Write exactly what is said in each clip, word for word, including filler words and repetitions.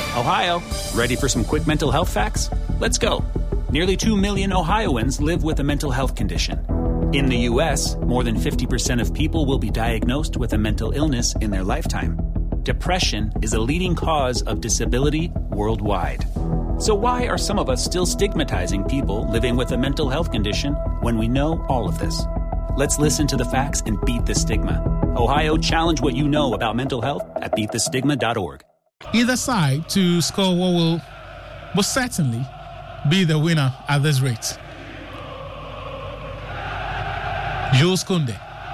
Ohio, ready for some quick mental health facts? Let's go. Nearly two million Ohioans live with a mental health condition. In the U S, more than fifty percent of people will be diagnosed with a mental illness in their lifetime. Depression is a leading cause of disability worldwide. So why are some of us still stigmatizing people living with a mental health condition when we know all of this? Let's listen to the facts and beat the stigma. Ohio, challenge what you know about mental health at beat the stigma dot org. Either side to score what will most certainly be the winner at this rate. Jules Koundé,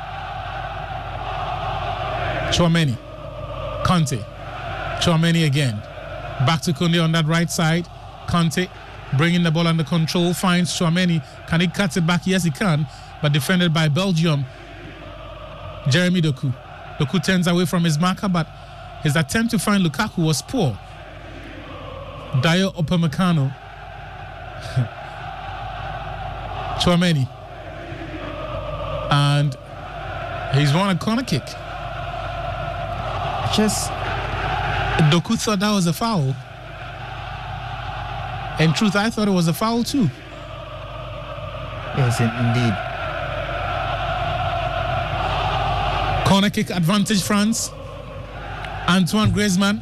Tchouaméni, Kanté, Tchouaméni again. Back to Koundé on that right side. Kanté bringing the ball under control, finds Tchouaméni. Can he cut it back? Yes, he can. But defended by Belgium. Jeremy Doku. Doku turns away from his marker, but his attempt to find Lukaku was poor. Dayo Upamecano. Tchouaméni. And he's won a corner kick. Just Doku thought that was a foul. In truth, I thought it was a foul too. Yes, indeed. Corner kick advantage, France. Antoine Griezmann.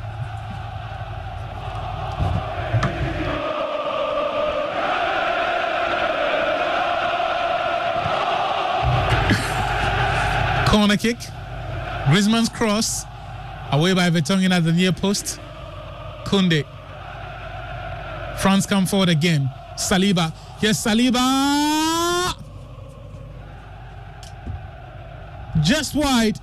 Corner kick. Griezmann's cross. Away by Vertonghen at the near post. Koundé. France come forward again. Saliba. Yes, Saliba! Just wide.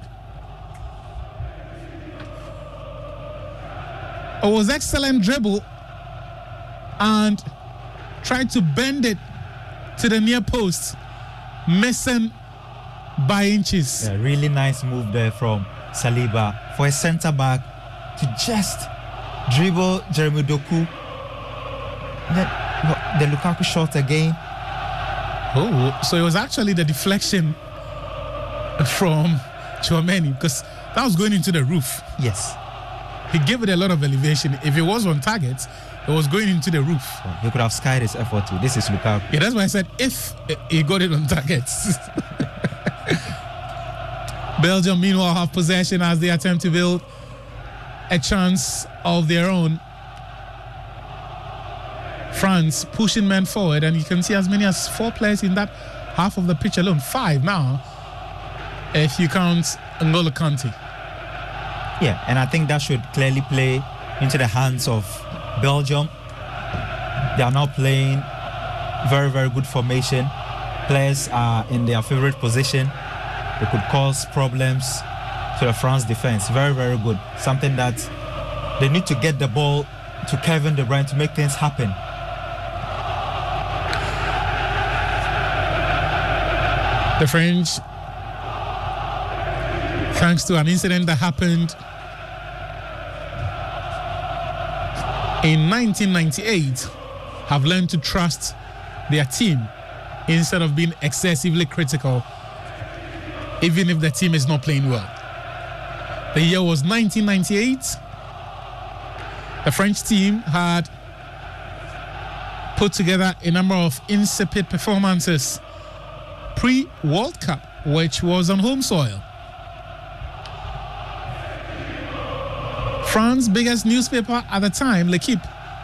It was excellent dribble and tried to bend it to the near post, missing by inches. Yeah, really nice move there from Saliba for a centre back to just dribble Jeremy Doku. Then the Lukaku shot again. Oh, so it was actually the deflection from Tchouaméni, because that was going into the roof. Yes. He gave it a lot of elevation. If it was on target, it was going into the roof. Oh, he could have skied his effort too. This is Lukaku. Yeah, that's why I said if he got it on target. Belgium, meanwhile, have possession as they attempt to build a chance of their own. France pushing men forward, and you can see as many as four players in that half of the pitch alone. Five now, if you count N'Golo Kanté. Yeah, and I think that should clearly play into the hands of Belgium. They are now playing very, very good formation. Players are in their favorite position. They could cause problems to the France defense. Very, very good. Something that they need to get the ball to Kevin De Bruyne to make things happen. The French, thanks to an incident that happened in nineteen ninety-eight, have learned to trust their team instead of being excessively critical, even if the team is not playing well. The year was nineteen ninety-eight. The French team had put together a number of insipid performances pre-World Cup, which was on home soil. France's biggest newspaper at the time, L'Equipe,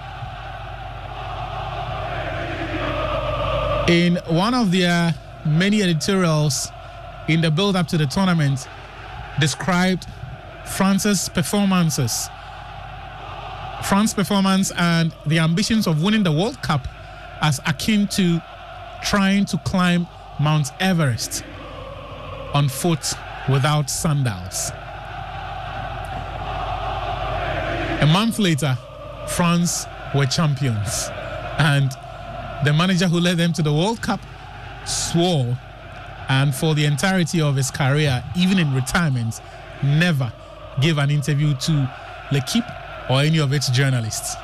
in one of their many editorials in the build-up to the tournament, described France's performances, France's performance and the ambitions of winning the World Cup as akin to trying to climb Mount Everest on foot without sandals. A month later, France were champions, and the manager who led them to the World Cup swore, and for the entirety of his career, even in retirement, never gave an interview to L'Equipe or any of its journalists.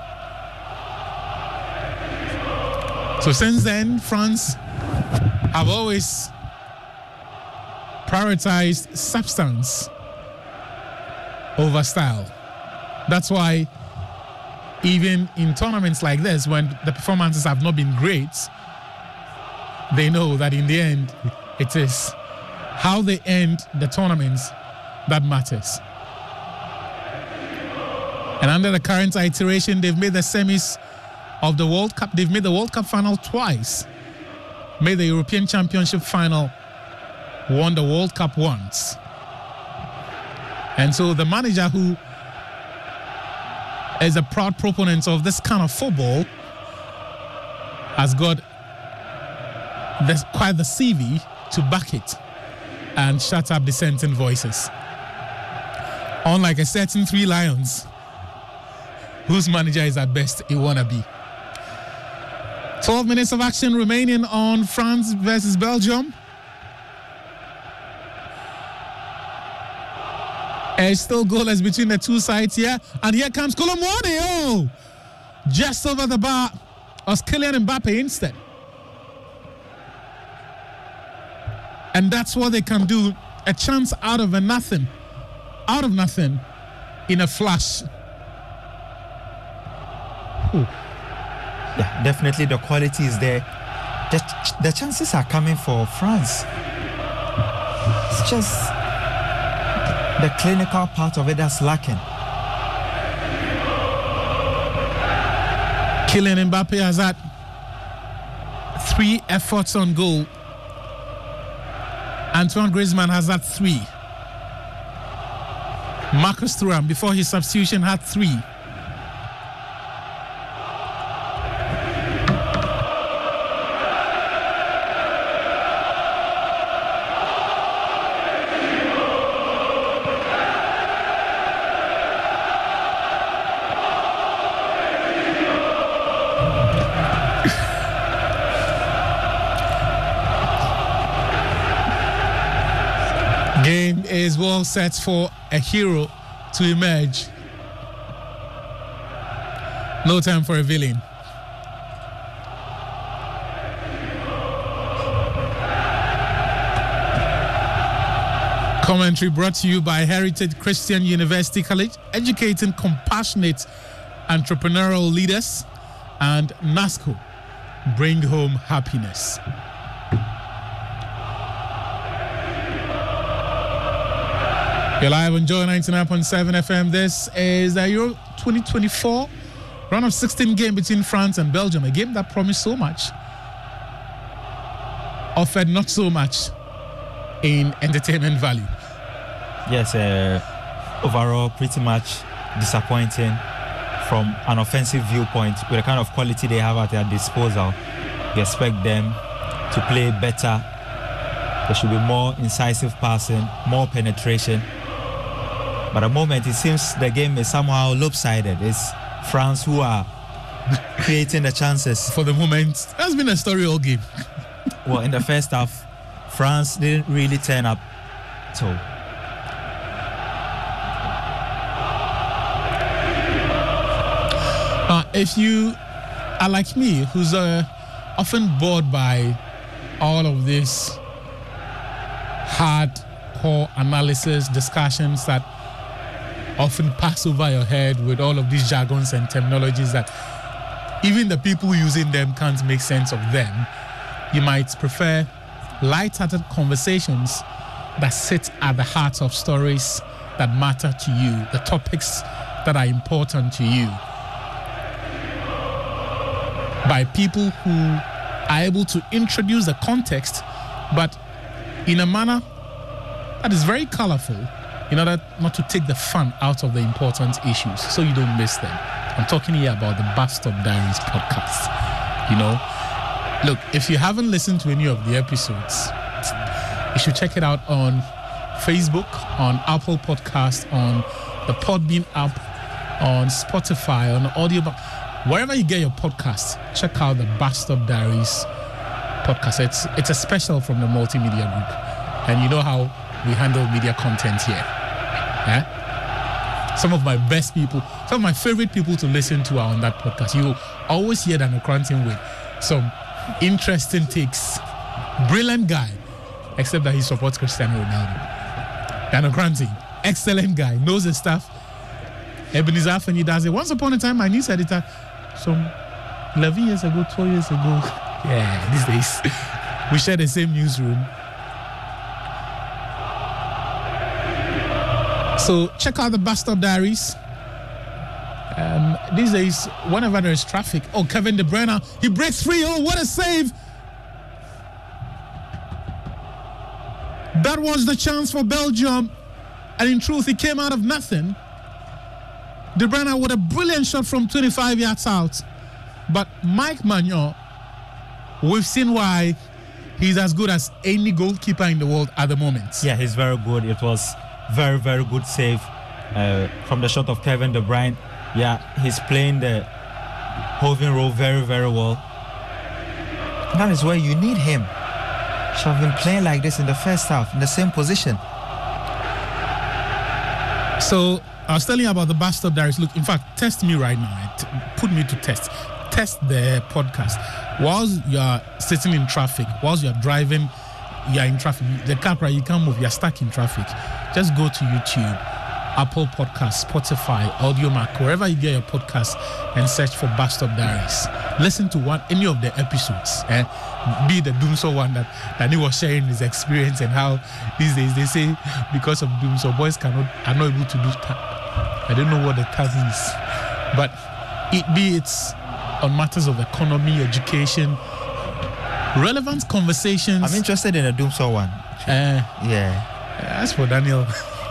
So since then, France have always prioritized substance over style. That's why even in tournaments like this, when the performances have not been great, they know that in the end, it is how they end the tournaments that matters. And under the current iteration, they've made the semis of the World Cup. They've made the World Cup final twice, made the European Championship final, won the World Cup once. And so the manager, who is a proud proponent of this kind of football, has got this, quite the C V to back it and shut up dissenting voices. Unlike a certain Three Lions, whose manager is at best a wannabe. twelve minutes of action remaining on France versus Belgium. It's still goalless between the two sides here. And here comes Colomwani. Oh! Just over the bar was Kylian Mbappe instead. And that's what they can do. A chance out of a nothing. Out of nothing. In a flash. Ooh. Yeah, definitely the quality is there. The, the chances are coming for France. It's just the clinical part of it that's lacking. Kylian Mbappe has had three efforts on goal. Antoine Griezmann has had three. Marcus Thuram, before his substitution, had three. Game is well set for a hero to emerge. No time for a villain. Commentary brought to you by Heritage Christian University College, educating compassionate entrepreneurial leaders, and NASCO, bring home happiness. You're live on Joy ninety-nine point seven F M. This is the Euro twenty twenty-four round of sixteen game between France and Belgium. A game that promised so much, offered not so much in entertainment value. Yes, uh, overall pretty much disappointing from an offensive viewpoint. With the kind of quality they have at their disposal, you expect them to play better. There should be more incisive passing, more penetration. But at the moment, it seems the game is somehow lopsided. It's France who are creating the chances. For the moment, that's been a story all game. Well, in the first half, France didn't really turn up. So, uh, if you are like me, who's uh, often bored by all of this hardcore analysis, discussions that often pass over your head with all of these jargons and terminologies that even the people using them can't make sense of them, you might prefer light-hearted conversations that sit at the heart of stories that matter to you, the topics that are important to you, by people who are able to introduce the context, but in a manner that is very colorful, in order not to take the fun out of the important issues, so you don't miss them. I'm talking here about the Bastard Diaries podcast. You know, look, if you haven't listened to any of the episodes, you should check it out on Facebook, on Apple Podcast, on the Podbean app, on Spotify, on Audio, wherever you get your podcasts. Check out the Bastard Diaries podcast. It's it's a special from the Multimedia Group, and you know how we handle media content here. Yeah? Some of my best people, some of my favorite people to listen to are on that podcast. You always hear Dan O'Cranton with some interesting takes. Brilliant guy, except that he supports Cristiano Ronaldo. Dan O'Cranton, excellent guy, knows his stuff. Ebenezer Afeni does it. Once upon a time, my news editor, some eleven years ago, twelve years ago, yeah, these days, we share the same newsroom. So check out the Bus Stop Diaries. Um, these days, whenever there is traffic, oh, Kevin De Bruyne, he breaks free. Oh, what a save! That was the chance for Belgium, and in truth, it came out of nothing. De Bruyne with a brilliant shot from twenty-five yards out, but Mike Maignan, we've seen why he's as good as any goalkeeper in the world at the moment. Yeah, he's very good. It was very, very good save uh, from the shot of Kevin De Bruyne. Yeah, he's playing the hoving role very, very well. That is where you need him. Should have been playing like this in the first half, in the same position. So, I was telling you about the Bus Stop Diaries. Look, in fact, test me right now. T- put me to test. Test the podcast. Whilst you're sitting in traffic, whilst you're driving, you're in traffic. The car, you can't move. You're stuck in traffic. Just go to YouTube, Apple Podcasts, Spotify, Audiomack, wherever you get your podcasts, and search for Bus Stop Diaries. Listen to one any of the episodes. Eh? Be the Doomso one that Danny was sharing his experience and how these days they say because of Doomso boys cannot are not able to do tap. I don't know what the tap is, but it be it's on matters of economy, education, relevant conversations. I'm interested in a Doomso one. Uh, yeah. As for Daniel,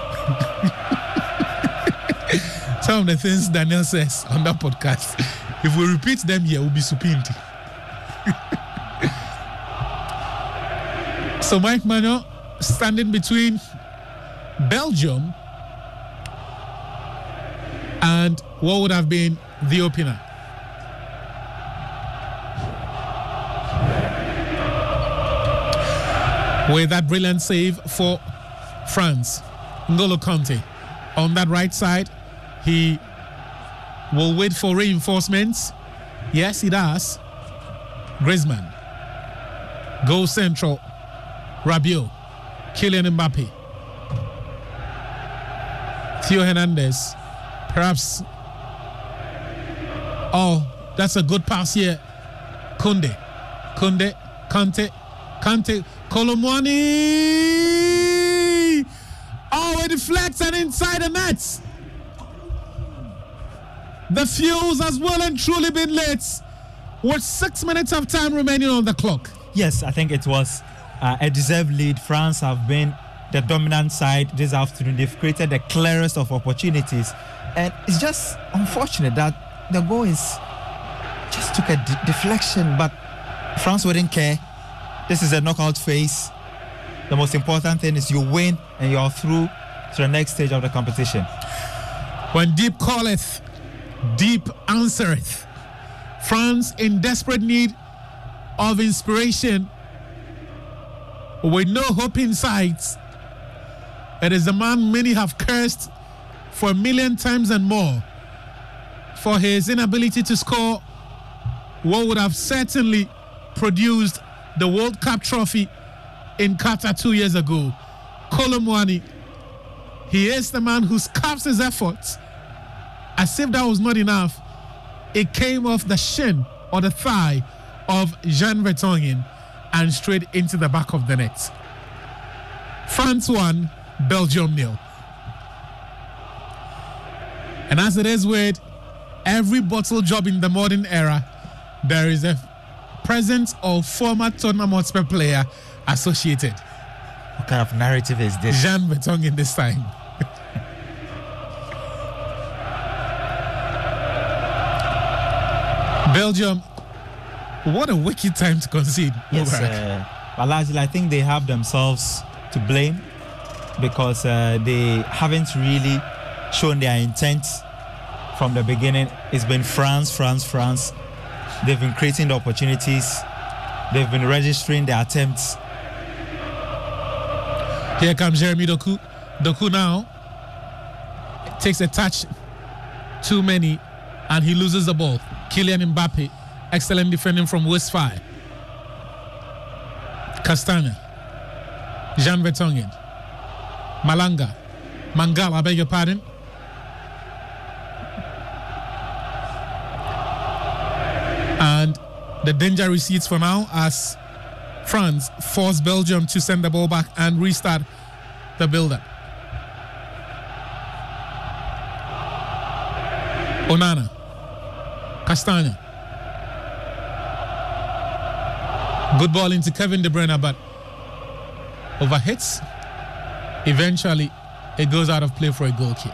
some of the things Daniel says on that podcast, if we repeat them here, we'll be supinti. So Mike Maignan standing between Belgium and what would have been the opener. With that brilliant save for France, N'Golo Kanté on that right side, he will wait for reinforcements. Yes, he does. Griezmann, goal central. Rabiot, Kylian Mbappe, Theo Hernandez, perhaps. Oh, that's a good pass here. Koundé, Koundé, Kanté, Kanté, Kolo Muani. Oh, it deflects and inside the net. The fuse has well and truly been lit with six minutes of time remaining on the clock. Yes, I think it was uh, a deserved lead. France have been the dominant side this afternoon. They've created the clearest of opportunities. And it's just unfortunate that the goal is just took a de- deflection, but France wouldn't care. This is a knockout phase. The most important thing is you win and you're through to the next stage of the competition. When deep calleth, deep answereth. France in desperate need of inspiration, with no hope in sight. It is the man many have cursed for a million times and more for his inability to score what would have certainly produced the World Cup trophy in Qatar two years ago. Kolo Muani, he is the man who scarfs his efforts. As if that was not enough, it came off the shin or the thigh of Jean Vertonghen and straight into the back of the net. France won, Belgium nil. And as it is with every bottle job in the modern era, there is a present or former Tottenham Hotspur player associated. What kind of narrative is this? Jean Vertonghen this time. Belgium, what a wicked time to concede. Yes, uh, but largely I think they have themselves to blame because uh, they haven't really shown their intent from the beginning. It's been France, France, France. They've been creating the opportunities. They've been registering the attempts. Here comes Jeremy Doku. Doku now takes a touch too many and he loses the ball. Kylian Mbappe, excellent defending from Westphal. Castagna, Jean Vertonghen, Malanga, Mangala, I beg your pardon. And the danger recedes for now as France force Belgium to send the ball back and restart the build-up. Onana, Castagna. Good ball into Kevin De Bruyne, but overhits. Eventually, it goes out of play for a goal kick.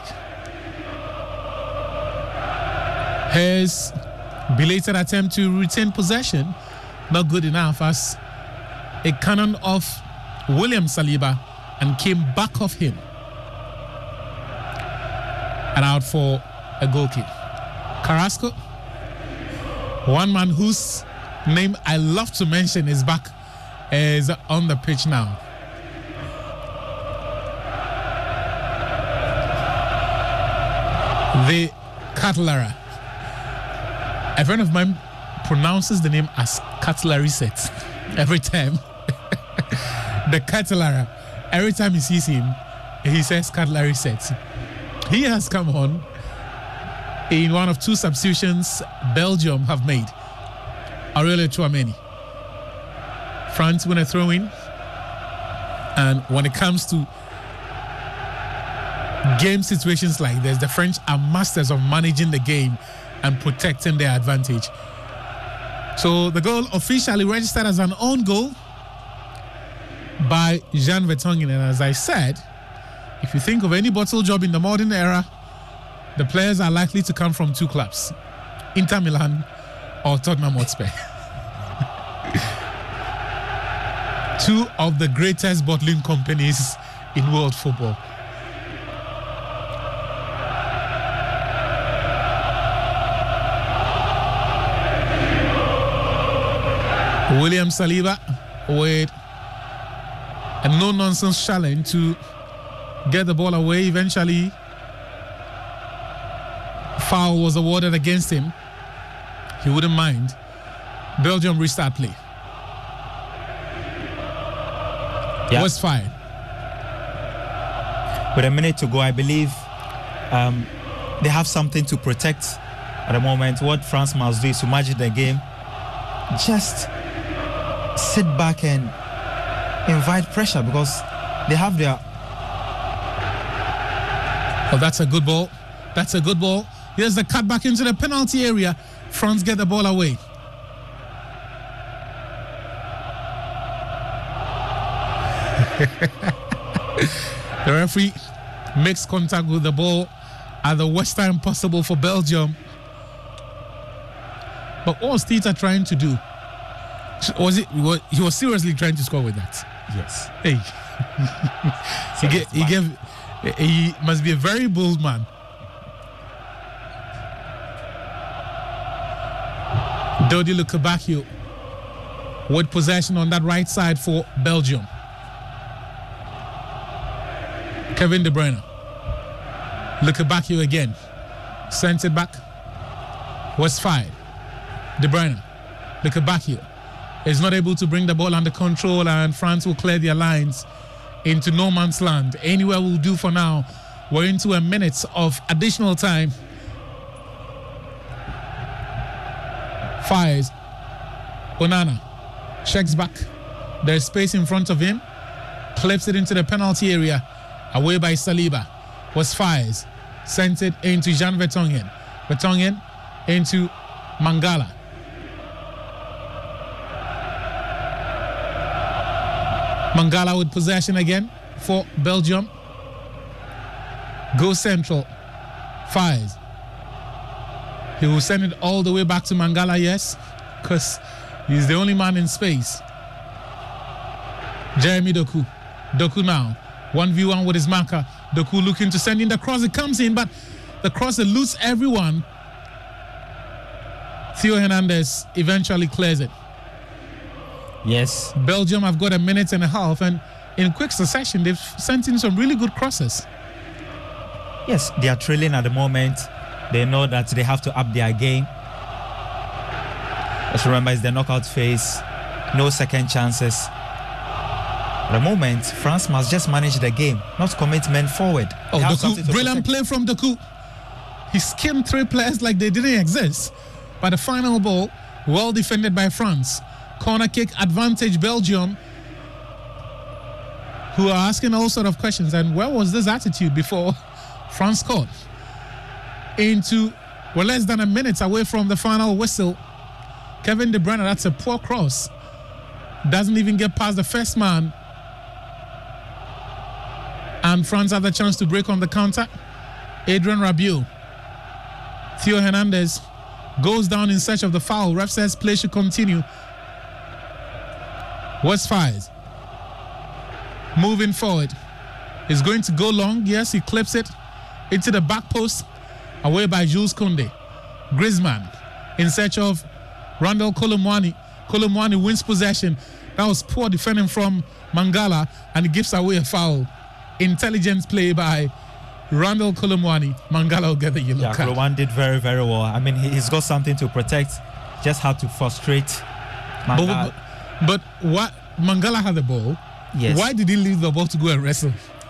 His belated attempt to retain possession, not good enough as a cannon off William Saliba and came back off him. And out for a goal kick. Carrasco, one man whose name I love to mention is back, is on the pitch now. The Cutlery. A friend of mine pronounces the name as Cutlery Set every time. The Cutlery. Every time he sees him, he says Cutlery Set. He has come on in one of two substitutions Belgium have made. Aurelio Tchouameni. France win a throw-in. And when it comes to game situations like this, the French are masters of managing the game and protecting their advantage. So the goal officially registered as an own goal by Jean Vertonghen. And as I said, if you think of any bottle job in the modern era, the players are likely to come from two clubs, Inter Milan or Tottenham Hotspur. Two of the greatest bottling companies in world football. William Saliba with a no-nonsense challenge to get the ball away. Eventually, foul was awarded against him. He wouldn't mind. Belgium restart play. Yeah. Was fired. With a minute to go, I believe um, they have something to protect at the moment. What France must do is to manage the game. Just sit back and invite pressure because they have their... Oh, that's a good ball. That's a good ball. Here's the cut back into the penalty area. France get the ball away. The referee makes contact with the ball at the worst time possible for Belgium. But what was Tita trying to do? Was it? He was seriously trying to score with that. Yes. Hey. he, gave, he gave. He must be a very bold man. Dodi Lukebakio with possession on that right side for Belgium. Kevin De Bruyne. Lukebakio again. Sent it back. Was fired. De Bruyne. Lukebakio is not able to bring the ball under control, and France will clear their lines into no man's land. Anywhere will do for now. We're into a minute of additional time. Fires. Onana checks back. There's space in front of him. Clips it into the penalty area. Away by Saliba. Was fires. Sent it into Jean Vertonghen. Vertonghen into Mangala. Mangala with possession again for Belgium. Goes central. Fires. He will send it all the way back to Mangala, yes, because he's the only man in space. Jeremy Doku. Doku now. one v one with his marker. Doku looking to send in the cross. It comes in, but the cross eludes everyone. Theo Hernandez eventually clears it. Yes. Belgium have got a minute and a half, and in quick succession, they've sent in some really good crosses. Yes, they are trailing at the moment. They know that they have to up their game. Just remember, it's the knockout phase. No second chances. At the moment, France must just manage the game, not commit men forward. Oh, Doku, brilliant play from Doku. He skimmed three players like they didn't exist. But the final ball Well defended by France. Corner kick advantage Belgium, who are asking all sort of questions. And where was this attitude before France scored? Into, well, less than a minute away from the final whistle. Kevin De Bruyne, that's a poor cross. Doesn't even get past the first man. And France had the chance to break on the counter. Adrien Rabiot. Theo Hernandez goes down in search of the foul. Ref says play should continue. West fires. Moving forward. He's going to go long. Yes, he clips it into the back post. Away by Jules Koundé. Griezmann in search of Randall Kolomwani. Kolomwani wins possession. That was poor defending from Mangala, and he gives away a foul. Intelligent play by Randall Kolomwani. Mangala will get the yellow yeah, card. Kolomwani did very, very well. I mean, he, he's got something to protect. Just had to frustrate Mangala. But, but what Mangala had the ball. Yes. Why did he leave the ball to go and wrestle?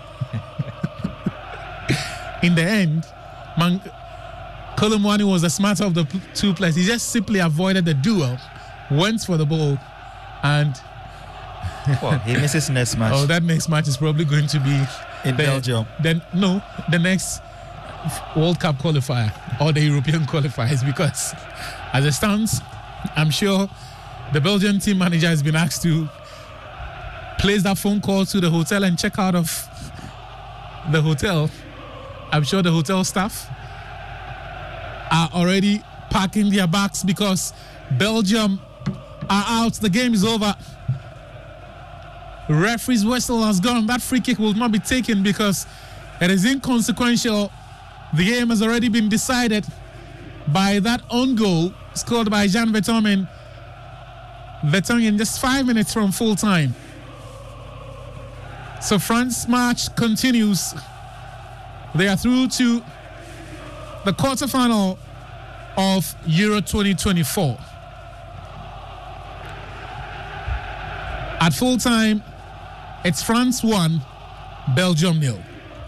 In the end, Man- Kolomwani was the smarter of the p- two players. He just simply avoided the duel, went for the ball, and well, he misses next match. Oh, that next match is probably going to be in the, Belgium. Then no, the next World Cup qualifier or the European qualifiers, because as it stands, I'm sure the Belgian team manager has been asked to place that phone call to the hotel and check out of the hotel. I'm sure the hotel staff are already packing their bags because Belgium are out. The game is over. Referee's whistle has gone. That free kick will not be taken because it is inconsequential. The game has already been decided by that own goal scored by Jean Vertonghen. Vertonghen just five minutes from full time. So France match continues. They are through to the quarterfinal of Euro twenty twenty-four. At full time, it's France one, Belgium nil.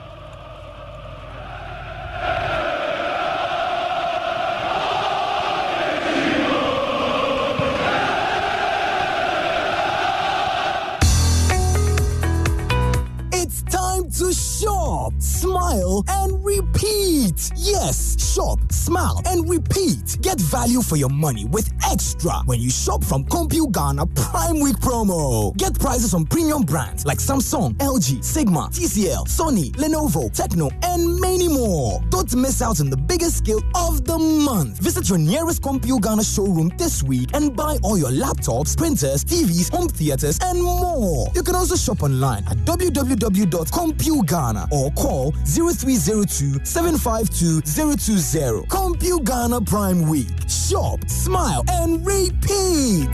To shop, smile, and repeat. Yes, shop, smile, and repeat. Get value for your money with Extra when you shop from CompuGhana Prime Week promo. Get prices on premium brands like Samsung, L G, Sigma, T C L, Sony, Lenovo, Tecno, and many more. Don't miss out on the biggest sale of the month. Visit your nearest CompuGhana showroom this week and buy all your laptops, printers, T Vs, home theaters, and more. You can also shop online at w w w dot compu Ghana or call zero three zero two, seven five two, zero two zero. CompuGhana Prime Week. Shop, smile, and repeat.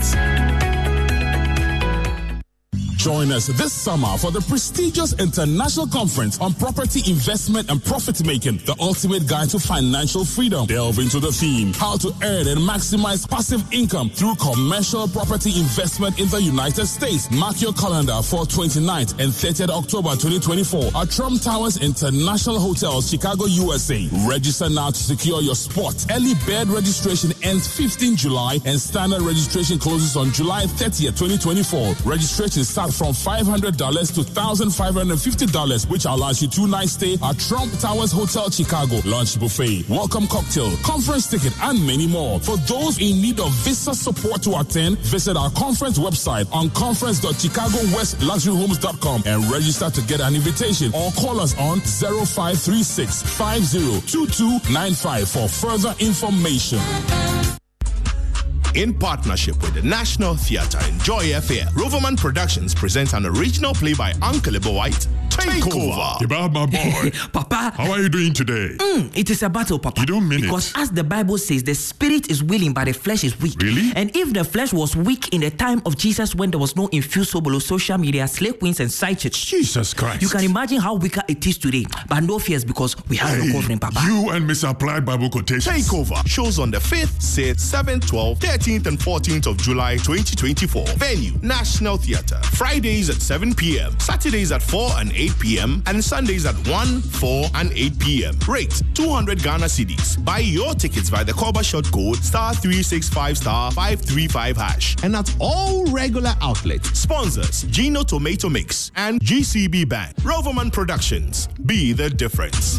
Join us this summer for the prestigious International Conference on Property Investment and Profit Making, the ultimate guide to financial freedom. Delve into the theme, how to earn and maximize passive income through commercial property investment in the United States. Mark your calendar for twenty-ninth and thirtieth October twenty twenty-four at Trump Towers International Hotel, Chicago, U S A. Register now to secure your spot. Early bird registration ends fifteenth July and standard registration closes on July thirtieth, twenty twenty-four. Registration starts from five hundred dollars to one thousand five hundred fifty dollars, which allows you two nights stay at Trump Towers Hotel, Chicago. Lunch buffet, welcome cocktail, conference ticket, and many more. For those in need of visa support to attend, visit our conference website on conference dot chicago west luxury homes dot com and register to get an invitation, or call us on zero five three six, five zero two two nine five for further information. In partnership with the National Theatre and Joy F A, Roverman Productions presents an original play by Uncle Ibo White, Takeover. Kebab, my boy. Papa. How are you doing today? Mm, it is a battle, Papa. You don't mean because it. Because as the Bible says, the spirit is willing, but the flesh is weak. Really? And if the flesh was weak in the time of Jesus when there was no infusible social media, slave queens, and side chicks, Jesus Christ. You can imagine how weaker it is today. But no fears because we have hey, no covering, Papa. You and Misapplied Bible Quotations. Takeover shows on the fifth, sixth, seventh, twelfth, thirteenth, and fourteenth of July twenty twenty-four. Venue, National Theatre. Fridays at seven p.m. Saturdays at four and eight eight p.m. and Sundays at one, four, and eight p.m. Rate two hundred Ghana cedis. Buy your tickets by the Koba short code star three six five star five three five hash. And at all regular outlets, sponsors Gino Tomato Mix and G C B Bank. Roverman Productions. Be the difference.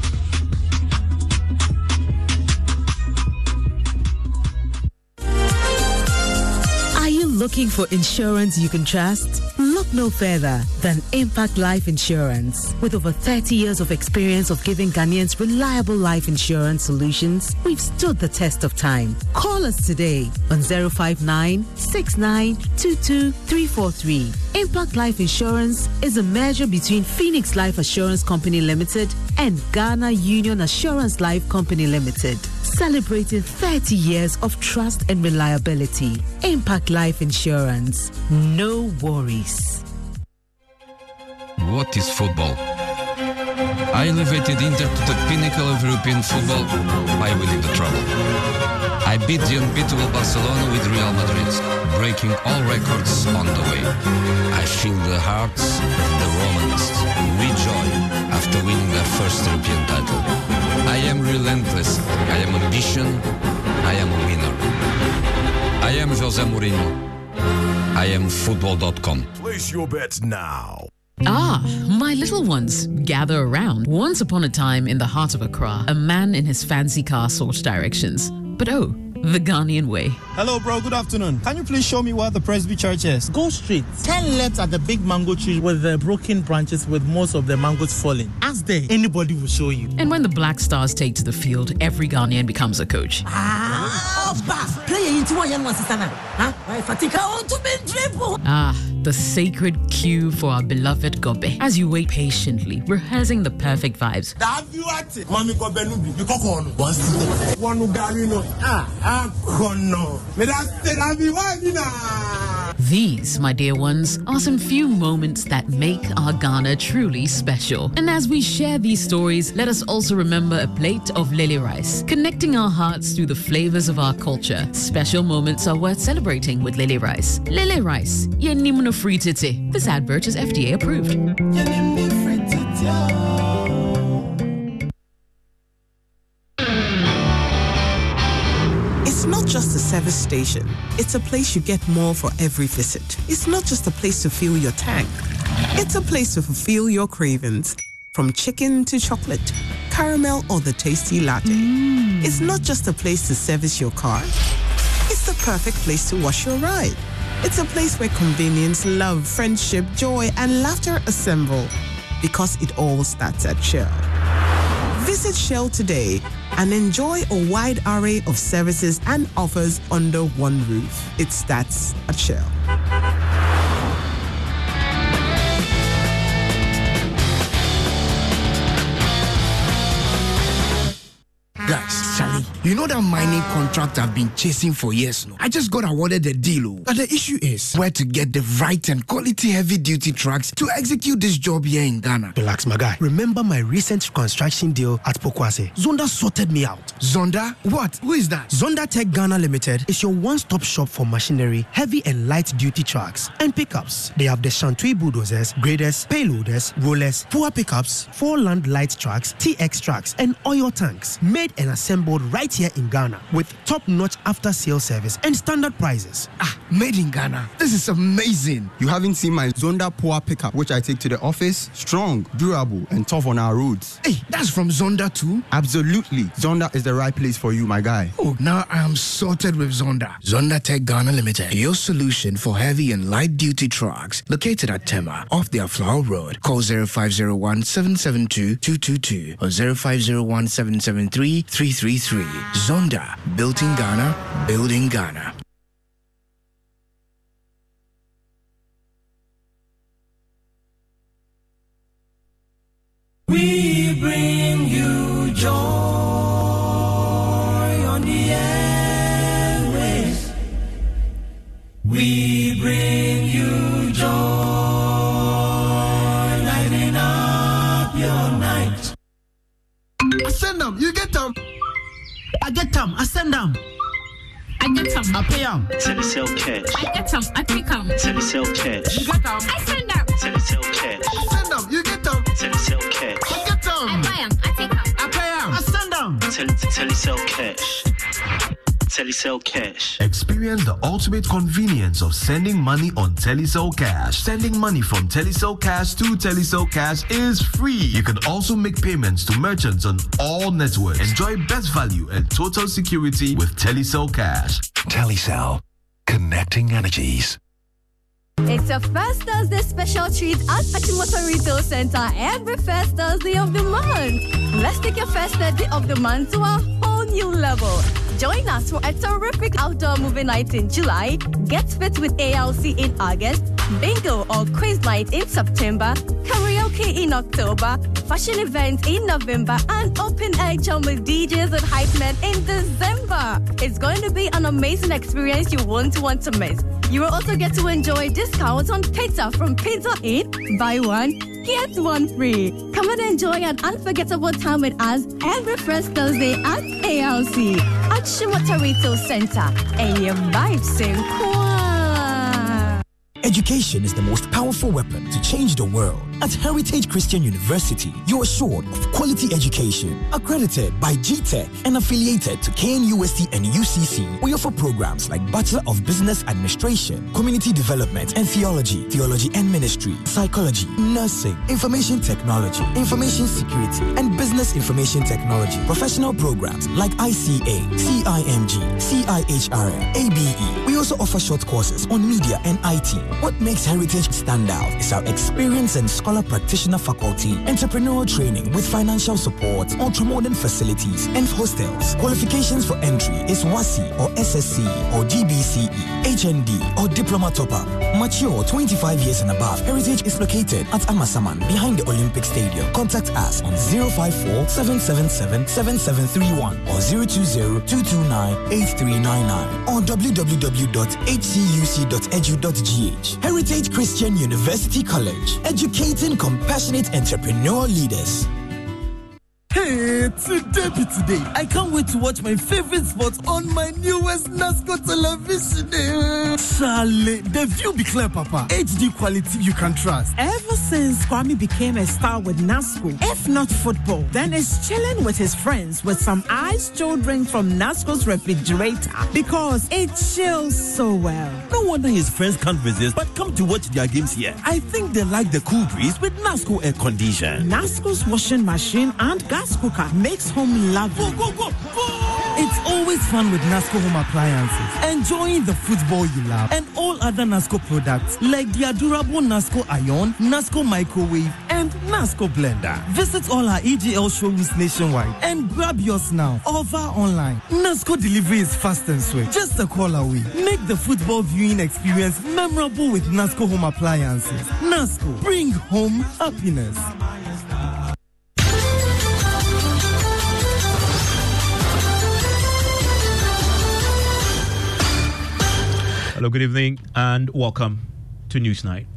Are you looking for insurance you can trust? Look no further than Impact Life Insurance. With over thirty years of experience of giving Ghanaians reliable life insurance solutions, we've stood the test of time. Call us today on zero five nine, six nine two two, three four three. Impact Life Insurance is a merger between Phoenix Life Assurance Company Limited and Ghana Union Assurance Life Company Limited. Celebrating thirty years of trust and reliability. Impact Life Insurance. No worries. What is football? I elevated Inter to the pinnacle of European football by winning the treble. I beat the unbeatable Barcelona with Real Madrid, breaking all records on the way. I filled the hearts of the Romans with joy after winning their first European title. I am relentless. I am ambition. I am a winner. I am Jose Mourinho. I am football dot com. Place your bets now. Ah, my little ones, gather around. Once upon a time in the heart of Accra, a man in his fancy car sought directions. But oh, the Ghanaian way. Hello, bro. Good afternoon. Can you please show me where the Presby Church is? Go straight. Ten left at the big mango tree with the broken branches with most of the mangoes falling. Ask there. Anybody will show you. And when the Black Stars take to the field, every Ghanaian becomes a coach. Ah, Ah, the sacred cue for our beloved Gobe. As you wait patiently, rehearsing the perfect vibes. These, my dear ones, are some few moments that make our Ghana truly special. And as we share these stories, let us also remember a plate of lily rice, connecting our hearts through the flavors of our culture. Special moments are worth celebrating with lily rice. Lily rice, yenimno free tete. This advert is F D A approved. It's not just a service station. It's a place you get more for every visit. It's not just a place to fill your tank. It's a place to fulfill your cravings. From chicken to chocolate, caramel or the tasty latte. Mm. It's not just a place to service your car. It's the perfect place to wash your ride. It's a place where convenience, love, friendship, joy, and laughter assemble. Because it all starts at Shell. Visit Shell today and enjoy a wide array of services and offers under one roof. It starts at Shell. Guys, Charlie, you know that mining contract I've been chasing for years now? I just got awarded the deal. But the issue is where to get the right and quality heavy-duty trucks to execute this job here in Ghana. Relax, my guy. Remember my recent construction deal at Pokwase? Zonda sorted me out. Zonda? What? Who is that? Zonda Tech Ghana Limited is your one-stop shop for machinery, heavy and light-duty trucks, and pickups. They have the Shantui bulldozers, graders, payloaders, rollers, power pickups, four-land light trucks, T X trucks, and oil tanks, made and assembled right here in Ghana with top-notch after-sales service and standard prices. Ah, made in Ghana. This is amazing. You haven't seen my Zonda Power pickup, which I take to the office. Strong, durable, and tough on our roads. Hey, that's from Zonda too? Absolutely. Zonda is the right place for you, my guy. Oh, now I am sorted with Zonda. Zonda Tech Ghana Limited, your solution for heavy and light-duty trucks. Located at Tema, off the Flower Road. Call zero five zero one, seven seven two, two two two or zero five zero one, seven seven three, three three three. Zonda, built in Ghana, building Ghana. We bring you joy on the airways. We bring you joy, lighting up your night. I send them, you get them. I get them, I send them. I get them. I pay them. Telesale cash. I get them, I pick them. Telesale cash. You get them. I send them. Telesale cash. I send them, you get them. Telecel Cash. I get them. I buy them. I take them. I pay them. I send them. Telecel Cash. Telecel Cash. Experience the ultimate convenience of sending money on Telecel Cash. Sending money from Telecel Cash to Telecel Cash is free. You can also make payments to merchants on all networks. Enjoy best value and total security with Telecel Cash. Telecel. Connecting energies. It's a First Thursday special treat at Achimota Retail Center every first Thursday of the month. Let's take your first Thursday of the month to a whole new level. Join us for a terrific outdoor movie night in July, Get Fit with A L C in August, Bingo or Quiz Night in September, Karaoke in October, Fashion Event in November, and Open Air Jam with D Js and Hype Men in December. It's going to be an amazing experience you won't want to miss. You will also get to enjoy discounts on pizza from Pizza Inn. Buy one, get one free. Come and enjoy an unforgettable time with us every first Thursday at A L C at Shimota Retail Center. And your vibes sing quite. Education is the most powerful weapon to change the world. At Heritage Christian University, you are assured of quality education, accredited by G TECH and affiliated to K N U S T and U C C. We offer programs like Bachelor of Business Administration, Community Development and Theology, Theology and Ministry, Psychology, Nursing, Information Technology, Information Security, and Business Information Technology. Professional programs like I C A, C I M G, C I H R M, A B E. We also offer short courses on media and I T. What makes Heritage stand out is our experience and scholar practitioner faculty, entrepreneurial training with financial support, ultra-modern facilities, and hostels. Qualifications for entry is W A S I or S S C or G B C E, H N D or Diploma Top-Up. Mature twenty-five years and above. Heritage is located at Amasaman behind the Olympic Stadium. Contact us on zero five four, seven seven seven, seven seven three one or zero two zero, two two nine, eight three nine nine or w w w dot h c u c dot edu dot g h. Heritage Christian University College, educating compassionate entrepreneurial leaders. Hey, today be today. I can't wait to watch my favorite sports on my newest NASCO television. Charlie, the view be clear, Papa. H D quality you can trust. Ever since Kwame became a star with NASCO, if not football, then it's chilling with his friends with some ice chilled drink from NASCO's refrigerator because it chills so well. No wonder his friends can't resist but come to watch their games here. I think they like the cool breeze with NASCO air condition. NASCO's washing machine and gas cooker makes home lovely. Go, go, go, go! It's always fun with NASCO home appliances. Enjoying the football you love and all other NASCO products like the adorable NASCO Ion, NASCO Microwave, and NASCO Blender. Visit all our E G L showrooms nationwide and grab yours now or via online. NASCO delivery is fast and swift. Just a call away. Make the football viewing experience memorable with NASCO home appliances. NASCO, bring home happiness. Hello, good evening, and welcome to Newsnight.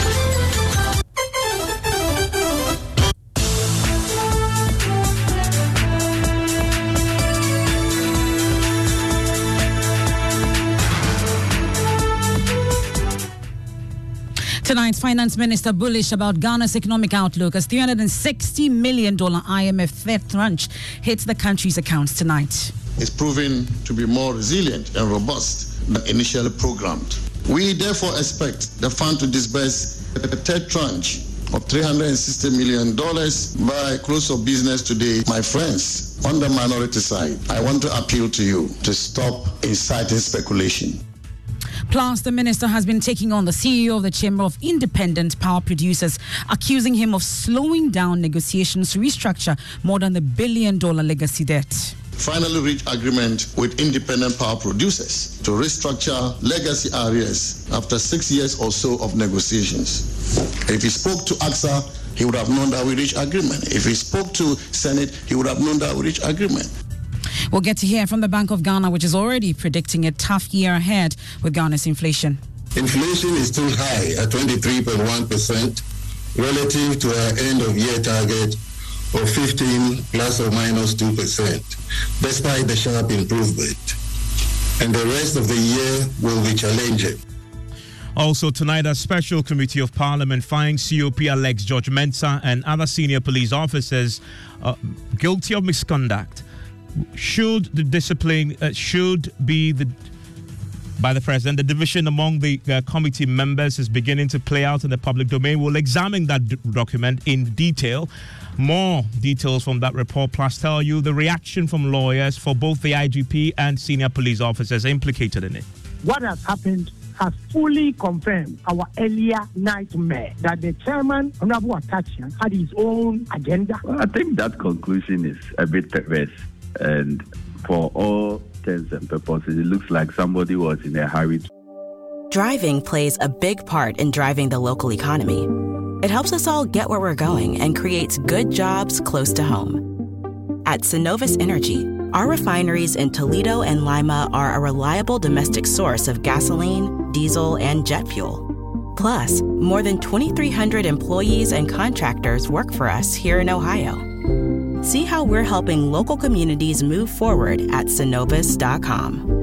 Tonight, Finance Minister bullish about Ghana's economic outlook as three hundred sixty million dollars I M F theft tranche hits the country's accounts tonight. It's proving to be more resilient and robust than initially programmed. We therefore expect the fund to disburse a third tranche of three hundred sixty million dollars by close of business today. My friends, on the minority side, I want to appeal to you to stop inciting speculation. Plus, the minister has been taking on the C E O of the Chamber of Independent Power Producers, accusing him of slowing down negotiations to restructure more than the billion dollar legacy debt. Finally reach agreement with independent power producers to restructure legacy arrears after six years or so of negotiations. If he spoke to A C S A, he would have known that we reached agreement. If he spoke to Senate, he would have known that we reached agreement. We'll get to hear from the Bank of Ghana, which is already predicting a tough year ahead with Ghana's inflation. Inflation is still high at twenty-three point one percent relative to our end-of-year target of fifteen plus or minus two percent, despite the sharp improvement. And the rest of the year will be challenging. Also tonight, a special committee of parliament finds C O P Alex George Mensah and other senior police officers uh, guilty of misconduct. Should the discipline uh, should be the by the president. The division among the uh, committee members is beginning to play out in the public domain. We'll examine that d- document in detail. More details from that report, plus tell you the reaction from lawyers for both the I G P and senior police officers implicated in it. What has happened has fully confirmed our earlier nightmare that the chairman, Honorable Atachian, had his own agenda. Well, I think that conclusion is a bit perverse, and for all intents and purposes, it looks like somebody was in a hurry. Driving plays a big part in driving the local economy. It helps us all get where we're going and creates good jobs close to home. At Synovus Energy, our refineries in Toledo and Lima are a reliable domestic source of gasoline, diesel, and jet fuel. Plus, more than twenty-three hundred employees and contractors work for us here in Ohio. See how we're helping local communities move forward at synovus dot com.